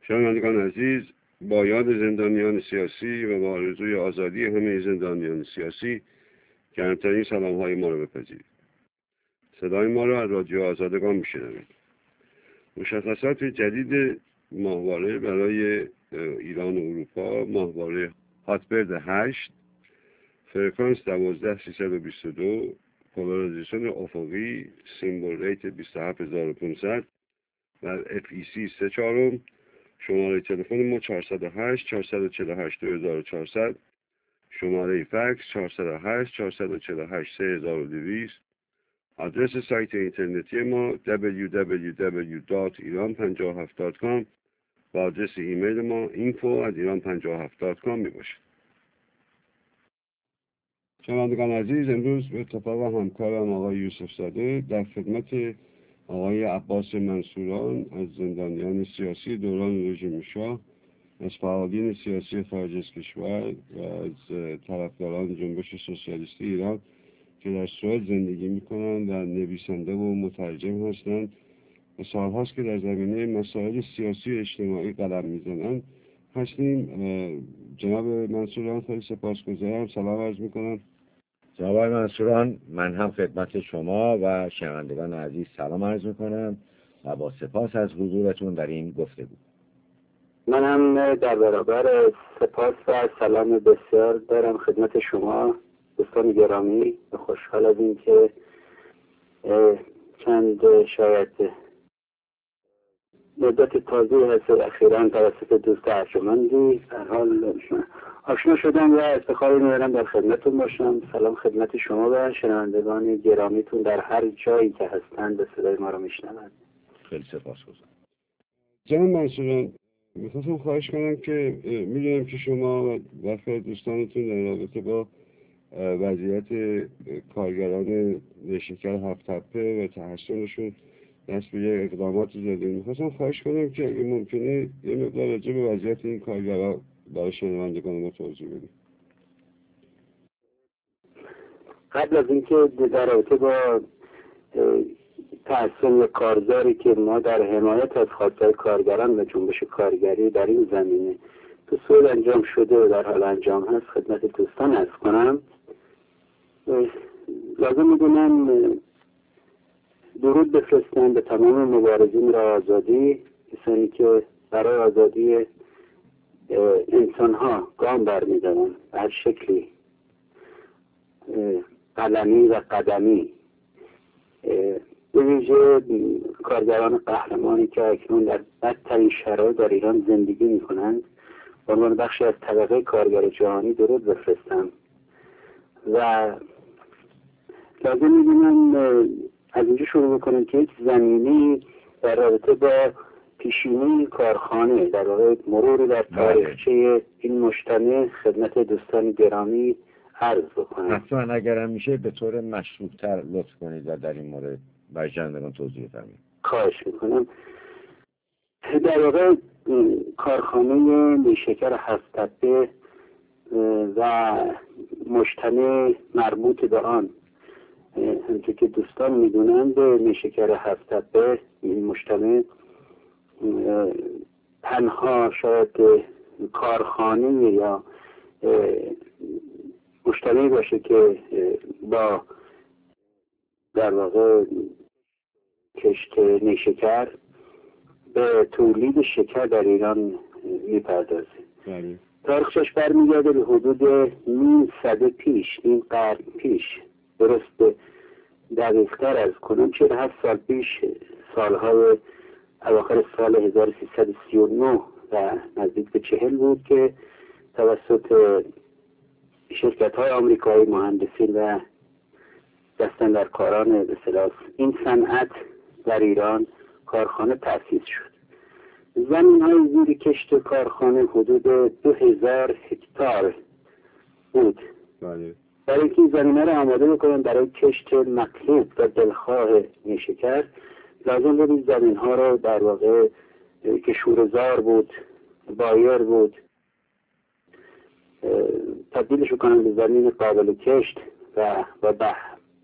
شنوندگان عزیز، با یاد زندانیان سیاسی و با آرزوی آزادی همه زندانیان سیاسی گرمترین سلام‌های ما را بپذیرید. صدای ما را از رادیو آزادگان میشنوید. مشخصات جدید ماهواره برای ایران و اروپا: ماهواره هاتبرد 8، فرکانس 12322، پولارایزیشن افقی، سیمبل ریت 27500 و FEC 3/4. شماره تلفن ما 408 448 2400، شماره فکس 408 448 3200. آدرس سایت اینترنتی ما www.iran57.com و آدرس ایمیل ما info@iran57.com می باشد. شنوندگان عزیز، امروز به اتفاق همکارم آقای یوسف زاده در خدمت آقای عباس منصوران از زندانیان سیاسی دوران رژیم شاه، از فعالین سیاسی خارج از کشور و از طرفداران جنبش سوسیالیستی ایران که در سوئد زندگی میکنند و نویسنده و مترجم هستند و سالهاست که در زمینه مسائل سیاسی و اجتماعی قلم میزنند هستیم. جناب منصوران، خیلی سپاسگزارم. سلام عرض میکنم. جناب منصوران، من هم خدمت شما و شنوندگان عزیز سلام عرض میکنم و با سپاس از حضورتون در این گفتگو. من هم در برابر سپاس و سلام بسیار دارم خدمت شما دوستان گرامی. خوشحال از این که چند شاید مدت تازه هست اخیراً توسط دوست ارجمندی در حال آشنا شدم و افتخار می‌برم در خدمتتون باشم. سلام خدمت شما و شنوندگان گرامیتون در هر جایی که هستند به صدای ما رو میشنوند. خیلی سپاسگزارم. جناب منصوران، میخواستم خواهش کنم که میدونم که شما و برخی دوستانتون در رابطه با وضعیت کارگران نیشکر هفت تپه و تحسنشون دست به یک اقدامات زدید. میخواستم خواهش کنم که اگه ممکنه یه مقدار راجع به وضعیت این کارگران برای شنوندگان ما توضیح بدید. قبل از اینکه در رابطه با تحسن کارزاری که ما در حمایت از خواستهای کارگران و جنبش کارگری در این زمینه تو سوئد انجام شده و در حال انجام هست خدمت دوستان عرض کنم. لازم میدونم درود بفرستن به تمام مبارزین را آزادی، کسانی که برای آزادی انسانها گام برمی‌دارند به هر شکلی، قلمی و قدمی، به ویژه کارگران قهرمانی که اکنون در بدترین شرایط در ایران زندگی می‌کنند به عنوان بخشی از طبقه کارگر جهانی درود بفرستم. و لازم می‌دونم از اینجا شروع بکنیم که یک زمینی در رابطه با پیشینه کارخانه، در واقع مروری در تاریخچه این مجتمع خدمت دوستان گرامی عرض بکنم. حتما اگرم میشه به طور مشروط‌تر لطف کنید و در این مورد برای شنوندگان توضیح فرمایید. خواهش میکنم. در واقع کارخانه نیشکر هفت تپه و مجتمع مربوط به آن، همونطور که دوستان میدونند نیشکر هفت تپه این مجتمع تنها شاید کارخانه یا مجتمعی باشه که با در واقع کشت نیشکر به تولید شکر در ایران میپردازه. تاریخش برمیگرده به حدود نیم صده پیش، نیم قرن پیش، درست دقیق‌تر از کنون 47 سال پیش، سالهای اواخر سال 1339 و نزدیک به 40 بود که توسط شرکت‌های آمریکایی، مهندسین و دستاندرکاران به اصطلاح این صنعت در ایران کارخانه تأسیس شد. زمین‌های زیر کشت کارخانه حدود 2000 هکتار بود. برای اینکه این زمینه را آماده بکنن برای کشت مطلوب و دلخواه نیشکر، لازم بود این زمین‌ها را در واقع که شوره‌زار بود، بایر بود، تبدیلش کنن به زمین قابل کشت و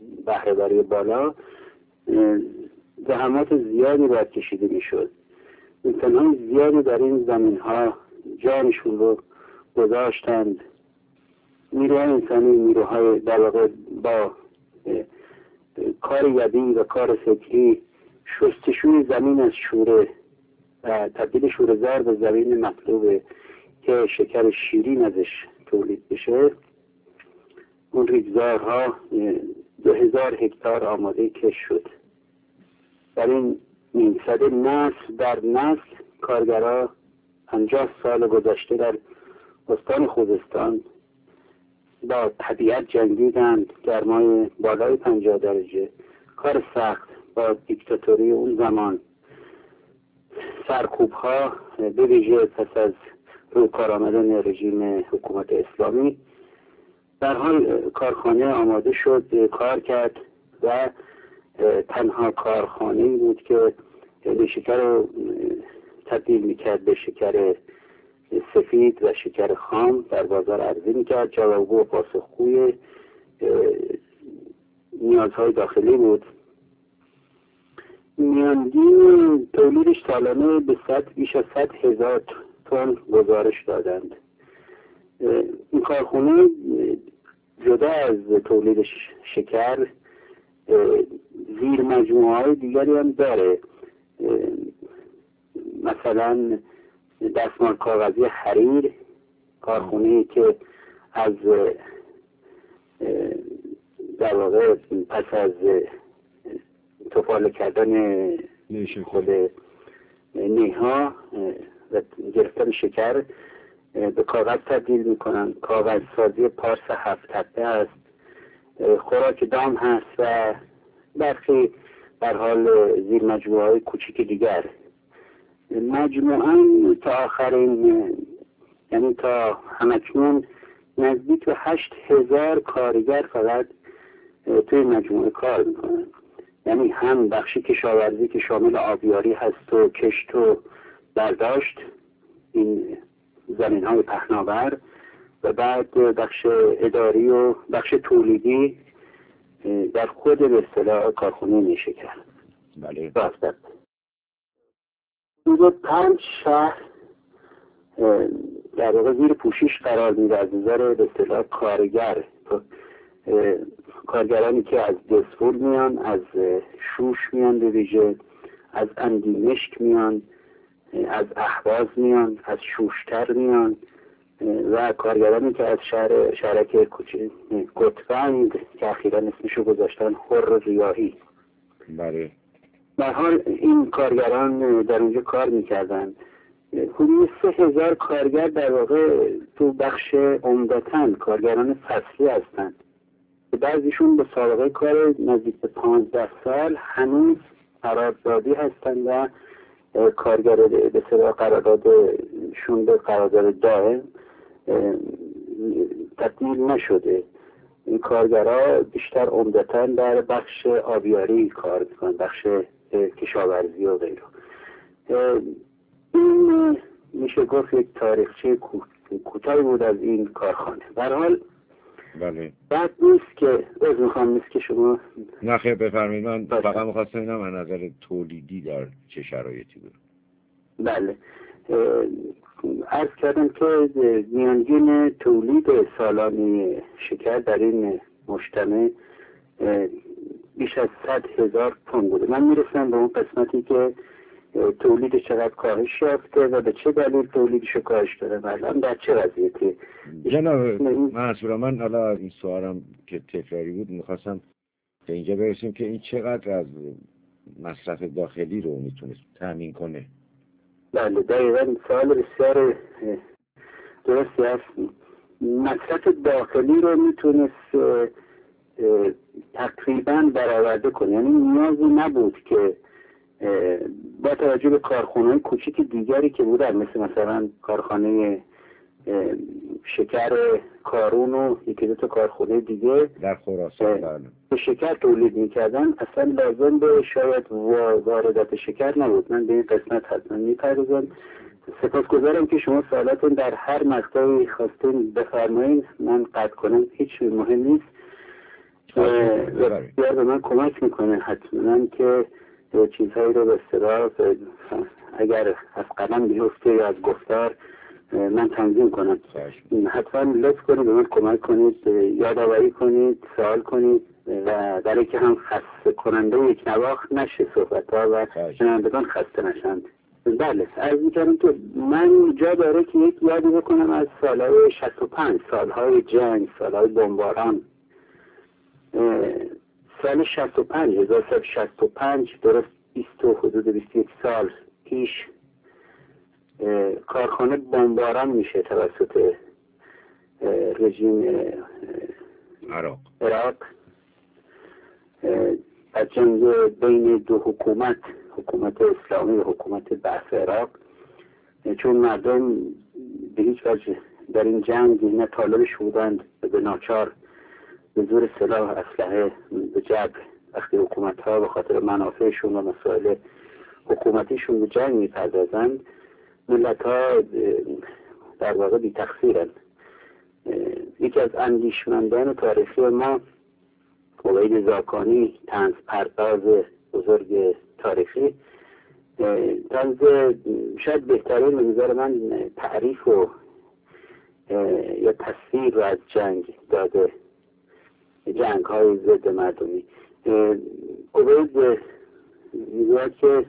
بهره‌وری بالا. زحمات زیادی باید کشیده میشد انسان‌های زیادی در این زمین‌ها جانشون رو گذاشتند. نیروهای انسانی، نیروهای در واقع با کار یدی و کار فکری شستشوی زمین از شوره و تبدیل شوره زر به زمین مطلوبه که شکر شیرین ازش تولید بشه. اون ریگزارها 2000 هکتار آماده کش شد. در این نیم سده نسل در نسل کارگرها 50 سال گذشته در استان خوزستان با طبیعت جنگیدند، گرمای بالای 50 درجه، کار سخت با دیکتاتوری اون زمان، سرکوب ها به ویژه پس از روکار آمدن رژیم حکومت اسلامی. در حال کارخانه آماده شد، کار کرد و تنها کارخانه‌ای بود که شکر رو تبدیل میکرد به شکر سفید و شکر خام، در بازار عرضه میکرد. جوابگو و پاسخگوی نیازهای داخلی بود. میانگین تولیدش سالانه به بیش از 100,000 تن گزارش دادند. این کارخانه جدا از تولید شکر زیر مجموعه های دیگری هم داره، مثلا دستمال کاغذی حریر، کارخانه‌ای که از در واقع پس از تفاله کردن خود نیها و گرفتن شکر به کاغذ تبدیل میکنن. کاغذ سازی پارس 7 تپه است، خوراک دام هست و برخی در حال زیر مجموعه های کوچیک دیگر. مجموعاً تا آخرین، یعنی تا همکنون نزدیک به 8,000 کارگر فقط توی مجموعه کار میکنن. یعنی هم بخشی کشاورزی که شامل آبیاری هست و کشت و برداشت این زمین های پهناور، و بعد بخش اداری و بخش تولیدی در خود به اصطلاح کارخانه نیشکر. بله. حدود 5 شهر در واقع زیر پوشش قرار میده از نظر به اصطلاح کارگر. کارگرانی که از دسفول میان، از شوش میان به ویژه، از اندیمشک میان، از اهواز میان، از شوشتر میان، و کارگرانی که از شهرک گتفند که اخیرا اسمشو گذاشتن حر ریاحی. بله. در حال این کارگران در اونجا کار میکردن. حدود 3,000 کارگر در واقع تو بخش عمدتاً کارگران فصلی هستند. بعضیشون به سابقه کار نزدیک به 15 سال هنوز قراردادی هستند و کارگر به صدا قراردادشون به قرارداد دائم تبدیل نشده. این کارگرها بیشتر عمدتاً در بخش آبیاری کار میکنن، بخش کشاورزی و غیره. این میشه گفت یک تاریخچه کوتاهی بود از این کارخانه. به هر حال بله. بعد نیست که شما نه خیر بفرمایید. من فقط می‌خواستم ببینم از نظر تولیدی در چه شرایطی بود. بله. عرض کردم که میانگین تولید سالانه شکر در این مجتمع بیش از 100,000 تن بوده. من میرسم به اون قسمتی که تولید چقدر کاهش یافته و به چه دلیل تولیدش کاهش داره، الان در چه وضعیتی. جناب منصور، من حالا این سوالم که تکراری بود میخواستم به اینجا برسیم که این چقدر از مصرف داخلی رو میتونست تامین کنه. بله دقیقاً سوال بسیار درستی هست. مصرف داخلی رو میتونست تقریباً برآورده کنه، یعنی نیازی نبود که با توجه به کارخانه‌های کوچیک دیگری که بودن، مثلا کارخانه شکر کارون و یکی دو تا کارخانه دیگه در خراسان به شکر تولید میکردن، اصلا لازم به شاید واردات شکر نبود. من به این قسمت حتما میپردازم. سپاسگزارم که شما سوالاتون در هر مقطعی خواستین بفرمایید، من قطع کنم، هیچ مهم نیست. بسیار به من کمک میکنه حتما که چیزهایی رو به اصطلاح اگر از قلم بیفته یا از گفتار من تنظیم کنم. حتما لطف کنید به من کمک کنید، یادآوری کنید، سوال کنید و برای که هم خسته کننده یک نواخت نشه صحبت‌ها و شنوندگان خسته نشند. بله، عرض می‌کردم که من جا داره که یک یادی بکنم از سالهای 65، سالهای جنگ، سالهای بمباران. سال 65 درست حدود 21 سال پیش کارخانه بمباران میشه توسط رژیم عراق از جنگ بین دو حکومت اسلامی و حکومت بعث عراق، چون مردم به هیچ وجه در این جنگ نه طالبش بودند، به ناچار به زور سلاح اسلحه به جبر وقتی حکومت ها به خاطر منافعشون و مسائل حکومتیشون به جنگ میپردازند، ملت ها در واقع بی تقصیرند. یکی از اندیشمندان تاریخی ما، عبید زاکانی، طنز پرداز بزرگ تاریخی، طنز شاید بهترین به نظر من تعریف و یا تصویر رو از جنگ داده، جنگ های ضد مردمی. عبید میگوید که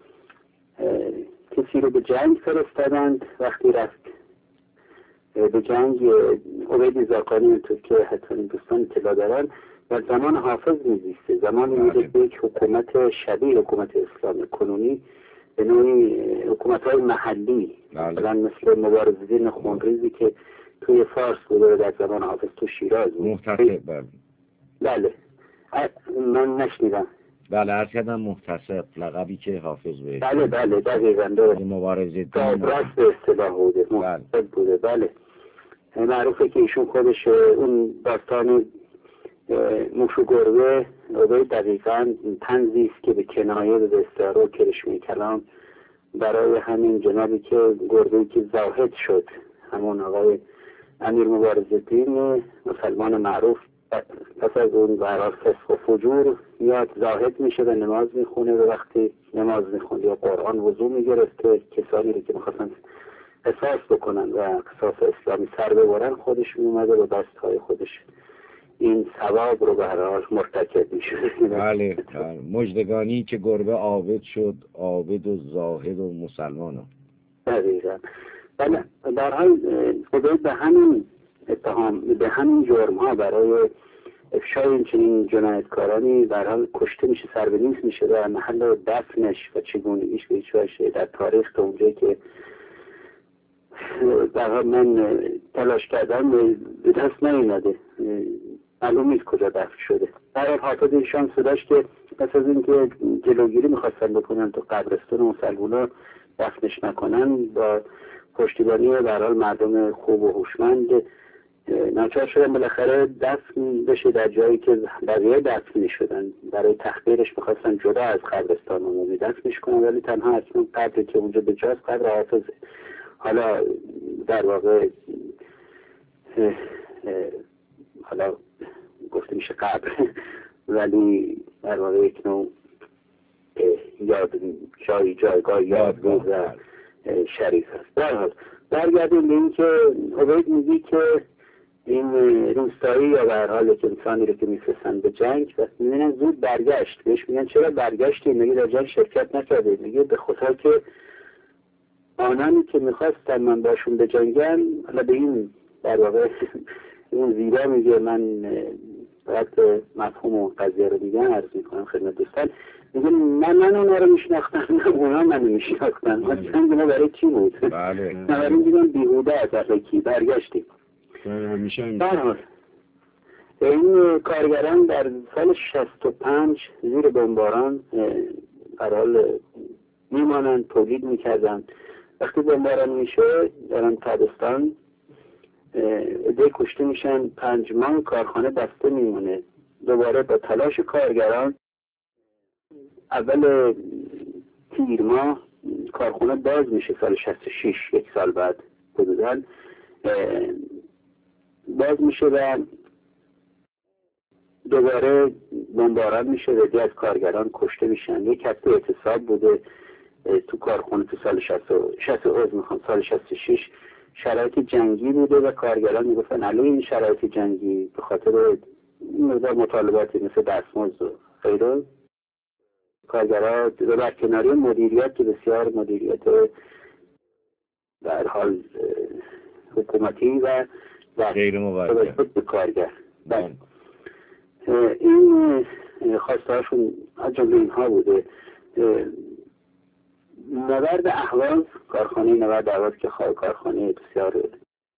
کسی رو به جنگ فرستادند، وقتی رفت به جنگ، عبید زاکانی اونطور که حتی دوستان اطلاع دارن در زمان حافظ میزیسته، زمانی میده که یک حکومت شبیه حکومت اسلام کنونی به نوعی حکومت‌های محلی مثلا مثل مبارزالدین خونریزی که توی فارس بوده در زمان حافظ تو شیراز محتسب. بله من نشنیدم. بله عرض کردم محتسب، لقبی که حافظ بهش. بله دقیقاً درست. مبارزالدین راست به اصطلاح بوده، محتسب بوده. بله معروفه که ایشون خودش اون داستان موش و گربه دقیقاً طنزی است که به کنایه به استعاره و کرشمه کلام برای همین جنابی که گربه‌ای که زاهد شد، همون آقای امیر مبارزالدین مسلمان معروف، پس از اون برای فسق و فجور میاد زاهد میشه و نماز میخونه و وقتی نماز میخونه یا قرآن وضو میگرفته، کسانی رو که میخواستن قصاص بکنن و قصاص اسلامی سر ببرن خودش اومده و دستهای خودش این ثواب رو به هر حال مرتکب میشه. بله مژدگانی که گربه عابد شد، عابد و زاهد و مسلمان. دقیقا. بله در حال عبید به همین اتهام، به همین جرم ها برای افشای این چنین جنایتکارانی در حال کشته میشه، سر به نیست میشه و محل دفنش و چگونگیش به هیچ وجه در تاریخ تا اونجایی که در حال من تلاش کردم به دست نیامده، معلوم نیست کجا دفن شده. در حال حافظ ایشان صداش که پس از اینکه جلوگیری میخواستن بکنن تو قبرستان مسلمونا دفنش نکنن، با پشتیبانی در حال مردم خوب و هوشمند ناچار شدن بالاخره دفن بشه در جایی که بقیه دفن میشدن. برای تحقیرش میخواستن جدا از قبرستان عمومی دفنش کنن، ولی تنها اصلا قبری که اونجا به جاست قبر حافظ. حالا در واقع حالا گفته میشه قبر، ولی در واقع یک نوع جایگاه یادبود و شریف هست. در حال برگردیم به این که عبید میگی که این روستایی یا به هر حال که انسانی رو که میفرستن به جنگ و میبینن زود برگشت، بهش میگن چرا برگشتی؟ میگه در جنگ شرکت نکرده. میگه به خدا که آنانی که میخواستن من باشون به جنگم، حالا به این در واقع این زیرا میگه، من باید مفهوم و قضیه رو میگن عرض میکنم خدمت دوستان. میگه من اونا رو میشناختم، اونا منو میشناختن، ما جنگ ما برای چی بود؟ بله برای میگن بیهوده از اخلاقی برگشتیم. همیشه این کارگران در سال 65 زیر بمباران قرار میمانند، تولید میکردن. وقتی بمباران میشه در تابستان عده کشته میشن، 5 ماه کارخانه بسته میمونه. دوباره با تلاش کارگران اول تیر ماه کارخانه باز میشه، سال 66 یک سال بعد حدوداً باز میشه و دوباره بمباران میشه و عده از کارگران کشته میشن. یک هفته اعتصاب بوده، تو کارخونه تو سال 66 شرایط جنگی بوده و کارگران میگفتن علیه این شرایط جنگی به خاطر مقدار مطالباتی مثل دستمزد و غیره کارگران در کناری مدیریت که بسیار مدیریت به هر حال حکومتی و غیر موجه به کارگر. این خواسته هاشون از جمله اینها بوده. نورد اهواز، کارخانه نورد اهواز که کارخانه بسیار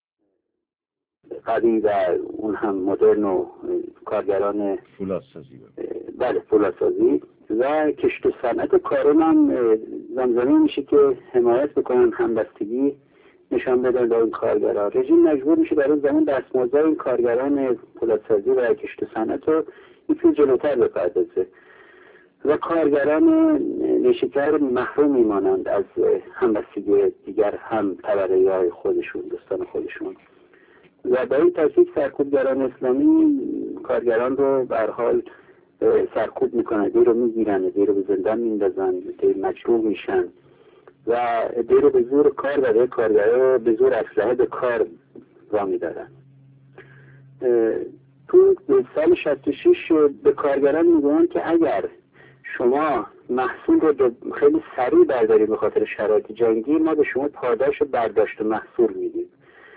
قوی و اون هم مدرن و کارگران فولادسازی بله فولادسازی و کشت و صنعت کارون هم زمزمه میشه که حمایت بکنن، همبستگی نشان بدن با این کارگران. رژیم مجبور میشه در اون زمان دستمزدهای این کارگران فولادسازی و کشت و صنعت رو یکی جلوتر بپردازه و کارگران نیشکر محروم میمانند از همبستگی دیگر هم طبقه های خودشون، دوستان خودشون. و با این ترتیب سرکوبگران اسلامی کارگران رو به هر حال سرکوب میکنن، دیر رو میگیرن، دیر رو به زندان میندازن، دیر مجروح میشن و دیر رو به زور کار و کارگران رو به زور اسلحه به کار وامی دارن. تو سال 66 به کارگران میگوین که اگر شما محصول رو خیلی سریع بردارید به خاطر شرایط جنگی، ما به شما پاداش برداشت محصول میدیم.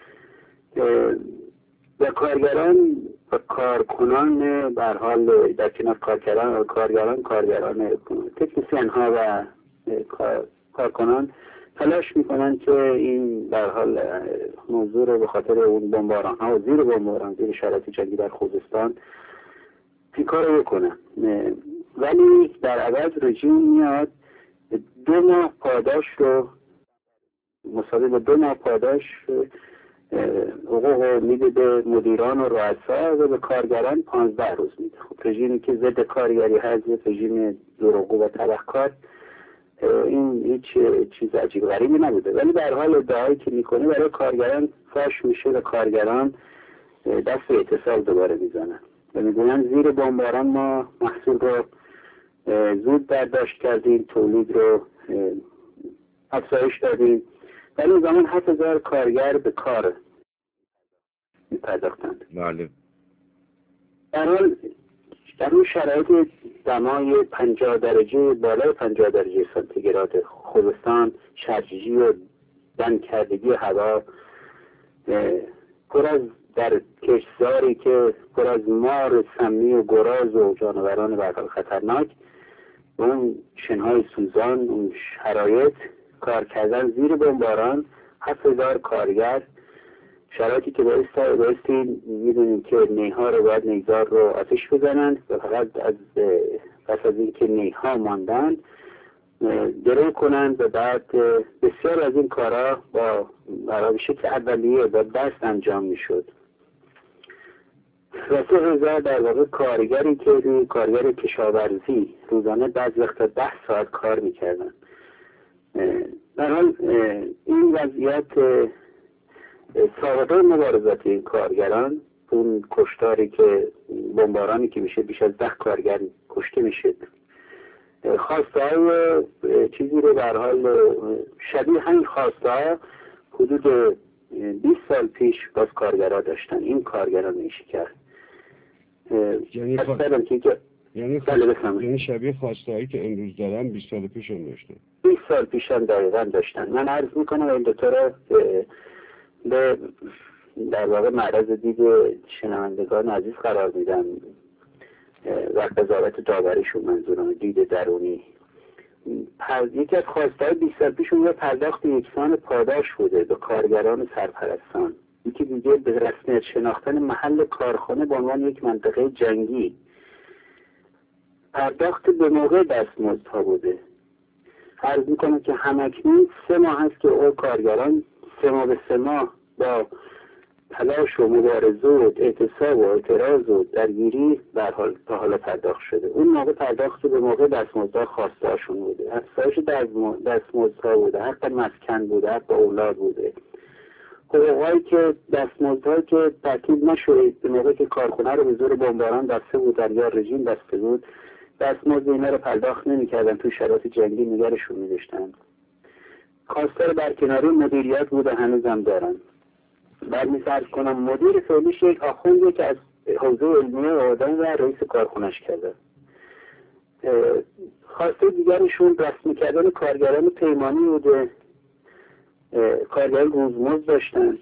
و کارگران و کارکنان به هر حال در کنار کارگران تکنسین ها و کارکنان تلاش میکنن که این به هر حال موضوع رو به خاطر اون بمباران ها و زیر شرایط جنگی در خوزستان این کار رو بکنن. ولی در عوض رژیم میاد 2 ماه پاداش رو مساوی به 2 ماه پاداش حقوق میده به مدیران و رؤسا و به کارگران 15 روز میده. خب رژیمی که ضد کارگری هست، رژیم دروغگو و تبهکار، این هیچ چیز عجیب غریبی نبوده. ولی به هر حال ادعایی که میکنه برای کارگران فاش میشه و کارگران دست به اعتصاب دوباره میزنن و میگوین زیر بمباران ما محصول رو زود برداشت کردیم، تولید رو افزایش دادیم. ولی زمان 7000 کارگر به کار میپرداختند. بله. در حال در اون شرایط دمای 50 درجه بالای 50 درجه سانتیگراد خوزستان، شرجی و بند کردگی هوا، پر از در کشتزاری که پر از مار سمی و گراز و جانوران برحال خطرناک، اون شنهای سوزان، اون شرایط کار کردن زیر بمباران 7000 کارگر، شرایطی که بایستی میدونیم که نیها رو باید نیزار رو آتش بزنند و فقط پس از اینکه نیها ماندن درو کنند و بعد بسیار از این کارها برای شکل اولیه با دست انجام میشد و 3000 در واقع کارگری که کارگر کشاورزی روزانه بعض وقتا 10 ساعت کار میکردن. در حال این وضعیت سابقه مبارزات این کارگران، اون کشتاری که بمبارانی که میشه بیش از 10 کارگر کشته میشه، خواسته های چیزی رو در حال شبیه همین خواسته ها حدود 20 سال پیش باز کارگرها داشتن. این کارگران نیشکر یعنی شبیه خواسته هایی که امروز دارن 20 سال پیش هم داشتن. 20 سال پیش هم دقیقا داشتن. من عرض میکنم این دوتا رو به در واقع معرض دید شنوندگان عزیز قرار میدم و قضاوت داوریشون، منظورم دید درونی. یکی از خواستهای 20 سال پیش اون پرداخت یکسان پاداش بوده به کارگران سرپرستان. یکی دیگه به رسمیت شناختن محل کارخانه به عنوان یک منطقه جنگی، پرداخت به موقع دستمزدها بوده. عرض میکنم که همکنون 3 ماه هست که او کارگران 3 ماه به 3 ماه با تلاش و مبارزه و اعتصاب و اعتراض و درگیری در حال تا حالا پرداخت شده. اون موقع پرداخت به موقع دستمزدها خواستهاشون بوده، افزایش دستمزدها بوده، حق مسکن بوده، حق اولاد بوده، حقوقایی که دستمزدهایی که ترتیب نشده به موقع که کارخونه رو به زور بمباران بسته بود در یا رژیم بسته بود دستمزد اینا رو پرداخت نمی‌کردن، تو شرایط جنگی نگرشون می‌داشتن. خواستار برکناری مدیریت بوده، هنوزم دارن. بعد می‌فرض کنم مدیر فعلیش یک آخوندی که از حوزه علمیه آدم و رئیس کارخونش کرده. خواسته دیگرشون رسمی کردن کارگران پیمانی بوده، کارگران روزمزد داشتن.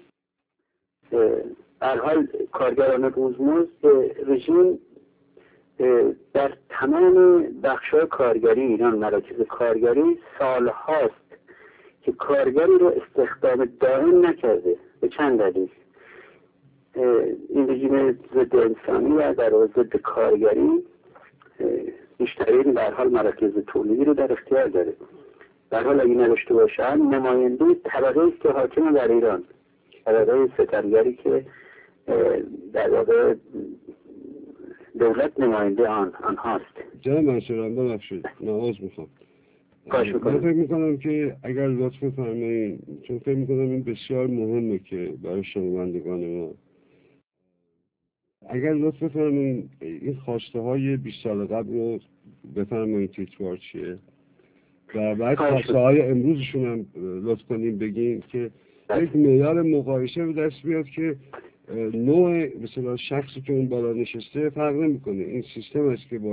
در حال کارگران روزمزد رژیم در تمام بخش‌های کارگری ایران، مراکز کارگری، سال هاست که کارگری رو استخدام دائم نکرده. به چند دلیل. این رژیم ضد انسانی و در ضد کارگری بیشترین در حال مراکز تولیدی رو در اختیار داره. در حال اگه نداشته باشن نماینده طبقه است که حاکم در ایران، طبقه ستمگری که در واقع دولت نماینده آنهاست. جناب منصوران ببخشید نواز میخوام. من فکر میکنم که اگر لطف بفرمایید، چون فکر میکنم این بسیار مهمه که برای شنوندگان ما، اگر لطف بفرمایید این خواسته های 20 سال قبل رو بفرمایید تیتروار چیه و بعد خواسته های امروزشون هم لطف کنیم بگیم که یک معیار مقایسه به دست بیاد که نوع مثلا شخصی که اون بالا نشسته فرق نمیکنه. این سیستم است که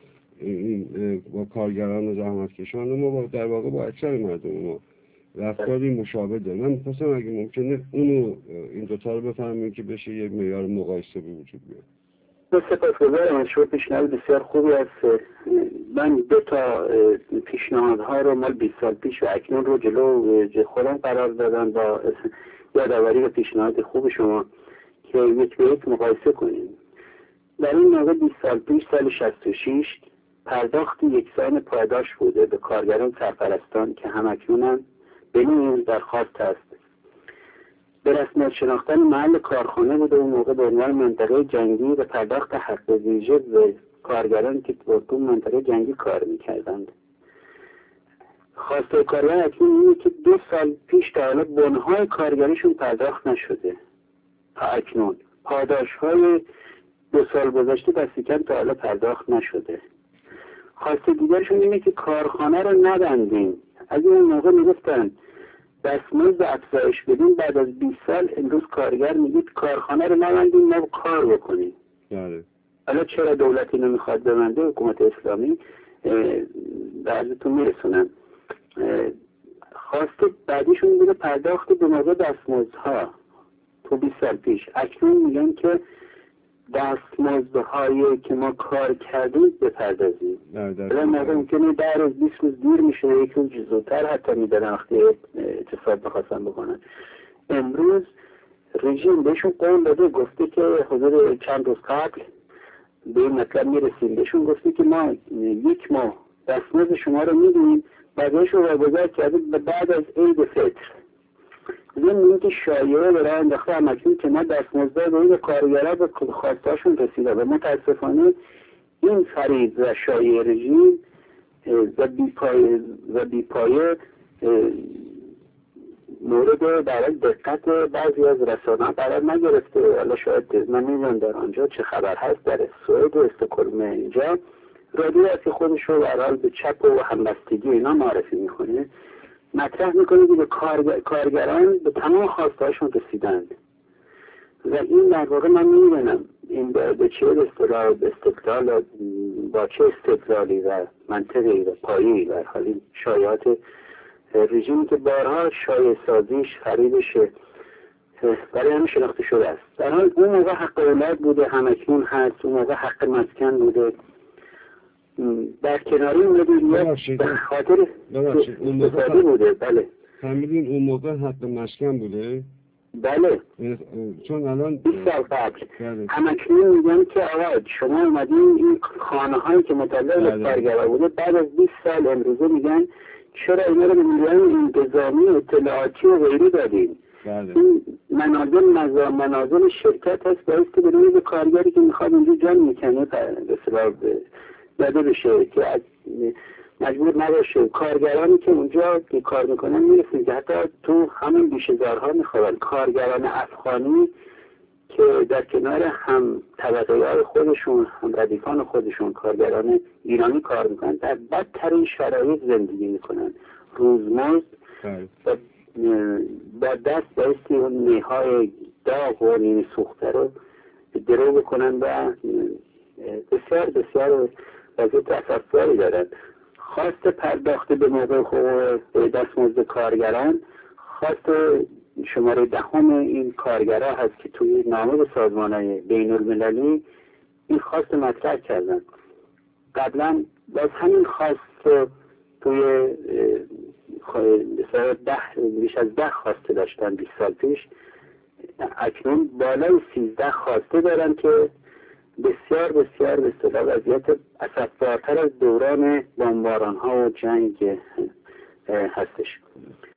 با کارگران و زحمتکشان ما در واقع با اکثر مردم ما رفتاری مشابه داره. من می‌خواستم اگه ممکنه اونو این دوتا رو بفهمیم که بشه یک معیار مقایسه به وجود بیاد. سپاسگزارم از شما، پیشنهاد بسیار خوبی است. من 2 تا پیشنهادها رو مال 20 سال پیش و اکنون رو جلو خودم قرار دادم با یادآوری و پیشنهاد خوب شما که یک به یک مقایسه کنیم. در این موقع 20 سال پیش، سال 66 پرداخت یکسان پاداش بوده به کارگران سرپرستان که همکنون بدون درخواست است. به رسمیت شناختن محل کارخانه بوده اون موقع به عنوان منطقه جنگی و پرداخت حق ویژه به کارگران که تو منطقه جنگی کار میکردند. خواسته کارگر اکنون اینه که 2 سال پیش تا حالا بنهای کارگریشون پرداخت نشده. تا اکنون پاداش‌های 2 سال گذشته دستی کم تا حالا پرداخت نشده. خواسته دیگرشون اینه که کارخانه رو نبندیم. از این موقع میگفتن دستمزد افزایش بدیم، بعد از 20 سال امروز کارگر میگید کارخانه رو نبندیم، ما کار بکنیم. بله. حالا چرا دولت اینو میخواد ببنده؟ حکومت اسلامی بعضیتون میرسونن. خواسته بعدیشون بوده پرداخت به موقع دستمزدها تو 20 سال پیش. اکنون میگن که دستمزدهایی که ما کار کردیم بپردازیم. در موقع ممکنه در از 20 روز دیر میشه، یک روز زودتر حتی میدادن وقتی اعتصاب بخواستن بکنن. امروز رژیم بهشون قول داده، گفته که حضور چند روز قبل به این مطلب میرسیم، بهشون گفته که ما 1 ماه دستمزد شما رو میدیم، بعدش رو واگذار کرده بعد از عید فطر. این که شایعه برای انداخته همکنون که ما دستمزد به این کارگرها به خواستاشون رسیده و متاسفانه این فرید و شایعه رژیم و بیپایه مورد در دقت بعضی از رسانه‌ها قرار نگرفته. حالا شاید من نمیدونم در آنجا چه خبر هست، در سوئد و استکهلم اینجا رادیو است که خودش رو به حال به چپ و همبستگی اینا معرفی میکنه، مطرح میکنه که به کارگران به تمام خواستهاشون رسیدند و این در واقع من میدونم این به چه استقلال با چه استقلالی و منطقی و پایی در حالی شایعات رژیمی که بارها شایعه سازیش خریدش برای همه شناخته شده است. در حال اون موقع حق اولاد بوده، همکنون هست. اون موقع حق مسکن بوده. در کناری مدیریت به خاطر اقتصادی بوده. بله فهمیدین اون موقع حق مسکن بوده؟ بله، چون الان 20 سال قبل همکنون میگن که آقا شما اومدین این خانه هایی که متعلق به کارگرها بوده بعد از 20 سال امروزه میگن چرا اینا رو به نیروهای انتظامی اطلاعاتی و غیری دادین؟ این منازل شرکت هست باید که بدون به کارگری که میخواد اونجا جان میکنه به صلاح داده بشه که مجبور نباشه. کارگرانی که اونجا که کار میکنن میرسید که حتی تو همین بیشه‌زارها میخوان. کارگران افغانی که در کنار هم طبقه های خودشون، هم ردیفان خودشون، کارگران ایرانی کار میکنن، در بدترین شرایط زندگی میکنن، روزمزد با دست بایستی اون میهای داغ و نیمه سوخته رو درو بکنن و بسیار بسیار وضعیت اساسیاری دارن. خواست پرداخت به موقع حقوق دستمزد کارگران خواست شماره 10 این کارگرها هست که توی نامه به سازمان‌های بین المللی این خواست مطرح کردن. قبلا باز همین خواست توی بیش از 10 خواسته داشتن 20 سال پیش، اکنون بالای 13 خواسته دارن که بسیار بسیار به اصطلاح وضعیت اسفبارتر از دوران بمباران‌ها و جنگ هستش.